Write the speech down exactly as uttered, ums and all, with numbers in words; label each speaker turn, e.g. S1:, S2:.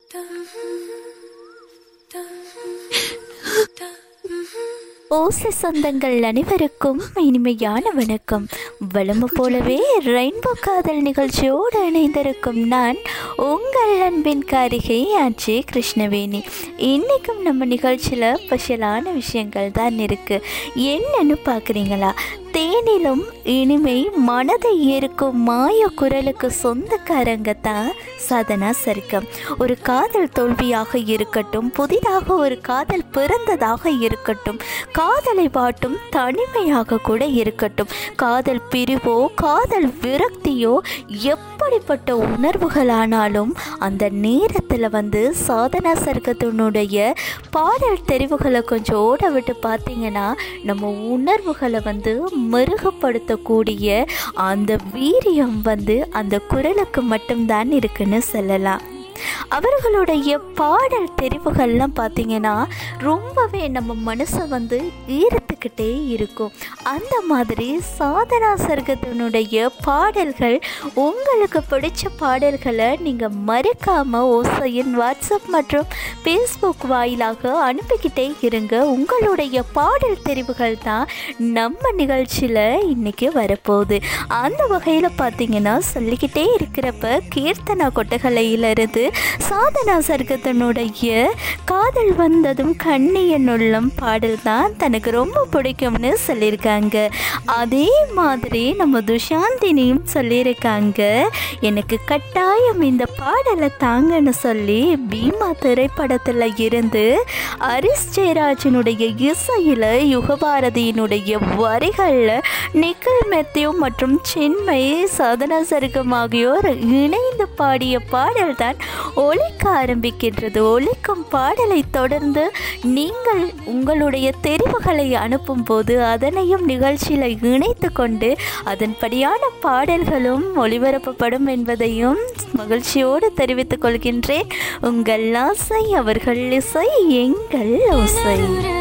S1: ஓசை சொந்தங்கள் அனைவருக்கும் இனிமையான வணக்கம். வளமை போலவே ரெயின்போ காதல் நிகழ்ச்சியோடு இணைந்திருக்கும் நான் உங்கள் அன்பின் காரிகை ஆட்சி கிருஷ்ணவேணி. இன்றைக்கும் நம்ம நிகழ்ச்சியில் ஸ்பெஷலான விஷயங்கள் தான் இருக்குது. என்னன்னு பார்க்குறீங்களா? தேனிலும் இனிமை மனதை ஏற்கும் மாய குரலுக்கு சொந்தக்காரங்க தான் சாதனா சர்க்கம். ஒரு காதல் தோல்வியாக இருக்கட்டும், புதிதாக ஒரு காதல் பிறந்ததாக இருக்கட்டும், காதலை வாட்டும் தனிமையாக கூட இருக்கட்டும், காதல் பிரிவோ காதல் விரக்தியோ எப்படிப்பட்ட உணர்வுகளானாலும் அந்த நேரத்தில் வந்து சாதனா சர்க்கத்தினுடைய பாடல் தெரிவுகளை கொஞ்சம் ஓட விட்டு பார்த்தீங்கன்னா நம்ம உணர்வுகளை வந்து மெருகப்படுத்தக்கூடிய அந்த வீரியம் வந்து அந்த குரலுக்கு மட்டும்தான் இருக்குன்னு சொல்லலாம். அவர்களுடைய பாடல் தெரிவுகள்லாம் பார்த்திங்கன்னா ரொம்பவே நம்ம மனசை வந்து ஈர்த்துக்கிட்டே இருக்கும். அந்த மாதிரி சாதனா சர்க்கத்தினுடைய பாடல்கள், உங்களுக்கு பிடிச்ச பாடல்களை நீங்கள் மறக்காமல் ஓசையின் வாட்ஸ்அப் மற்றும் ஃபேஸ்புக் வாயிலாக அனுப்பிக்கிட்டே இருங்க. உங்களுடைய பாடல் தெரிவுகள் தான் நம்ம நிகழ்ச்சியில் இன்றைக்கி வரப்போகுது. அந்த வகையில் பார்த்திங்கன்னா சொல்லிக்கிட்டே இருக்கிறப்ப கீர்த்தனா கொட்டகலையிலிருந்து சாதனா சர்க்கத்தினுடைய காதல் வந்ததும் கண்ணியன் உள்ளம் பாடல் தான் தனக்கு ரொம்ப பிடிக்கும்னு சொல்லியிருக்காங்க. அதே மாதிரி நம்ம துஷாந்தினியும் சொல்லியிருக்காங்க, எனக்கு கட்டாயம் இந்த பாடலை தாங்கன்னு சொல்லி பீமா திரைப்படத்தில் இருந்து ஹரிஸ் ஜெயராஜனுடைய இசையில் யுகபாரதியினுடைய வரிகளில் நிக்கில் மெத்தியோ மற்றும் சின்மை சாதனா சர்க்கம் ஆகியோர் இணைந்து பாடிய பாடல் தான் ஒலிக்க ஆரம்பிக்கின்றது. ஒலிக்கும் பாடலை தொடர்ந்து நீங்கள் உங்களுடைய தெரிவுகளை அனுப்பும் போது அதனையும் நிகழ்ச்சியில் இணைத்து கொண்டு அதன்படியான பாடல்களும் ஒளிபரப்பப்படும் என்பதையும் மகிழ்ச்சியோடு தெரிவித்துக் கொள்கின்றேன். உங்கள் ஆசை அவர்கள் இசை, எங்கள் ஓசை.